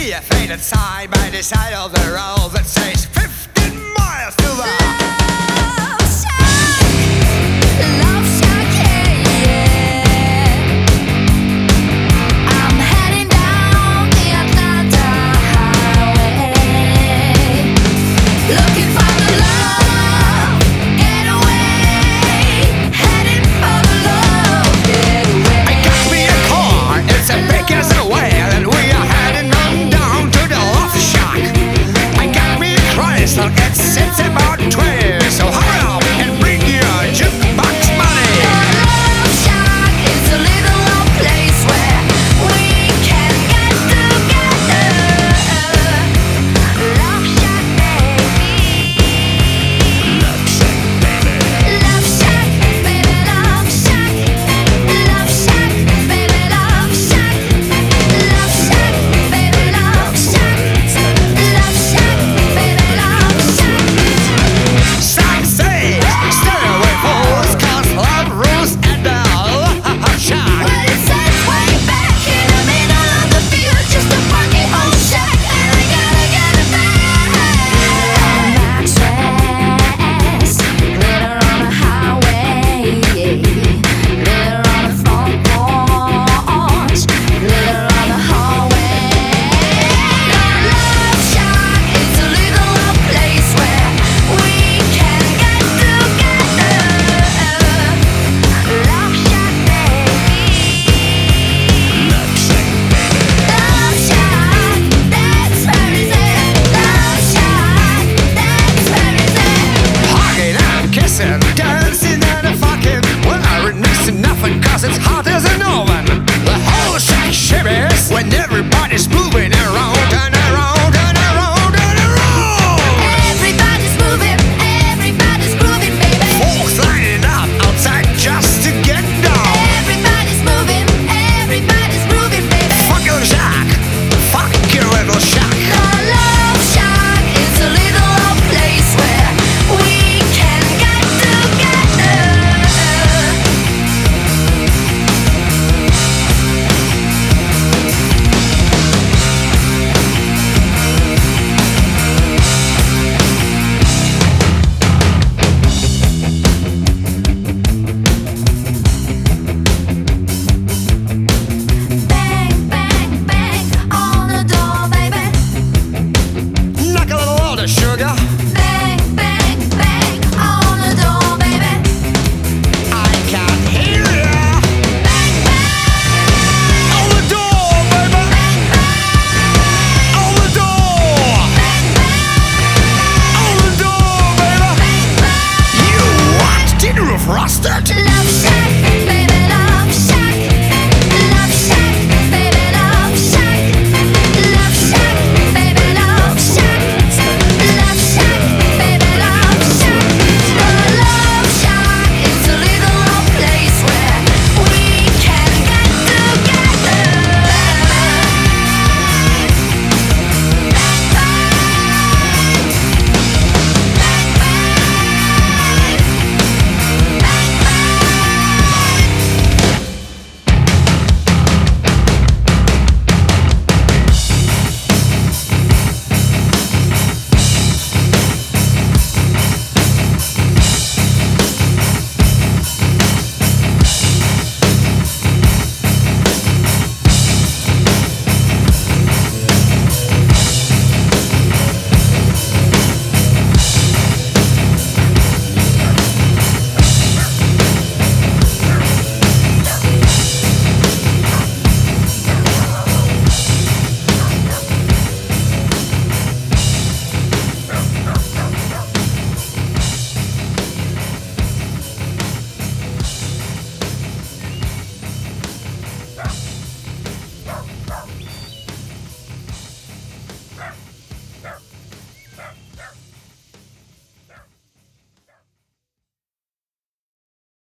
see a faded sign by the side of the road that says 15 miles to the Love shack, yeah, yeah. I'm heading down the Atlanta highway, looking for the love getaway, heading for the love getaway. I got me a car, it's a big as a whale, and we are heading on down to the Love Shack. I got me a Chrysler, it sits about 12, so hurry up and bring your jukebox money. Love shack is a little old place where we can get together. Love shack, baby. Love shack, baby. Love shack, baby. Love shack. Love shack, baby. Love shack. Love shack, baby. Love shack. Love shack, baby. Love shack. Sign says, stay away fools, 'cause love rules at the Love Shack. Well, it says way back in the middle of the field, just a funky old shack, and I gotta get it back. Mattress, glitter on the highway, glitter on the front porch, glitter on the hallway. Love shack is a little old place where we can get together. Love shack, baby. Love shack, that's where it's at. Love shack, that's where it's at. Hugging and kissing, dancing and fucking. Well, I next to nothing 'cause it's hot as an oven. The whole shack shivers when everybody's moving around and around and around and around. Everybody's moving, everybody's grooving, baby. Folks lining up outside just to get down. Everybody's moving, everybody's grooving, baby. Fuck your shack, fuck your little shack. The love shack is a little old place where we can get together. Bang, bang, bang on the door, baby. Knock a little louder, sugar. Bang, bang, bang on the door, baby. I can't hear ya. Bang, bang, On the door, baby. On the door. On the door, baby. You what? Dinner of rusted?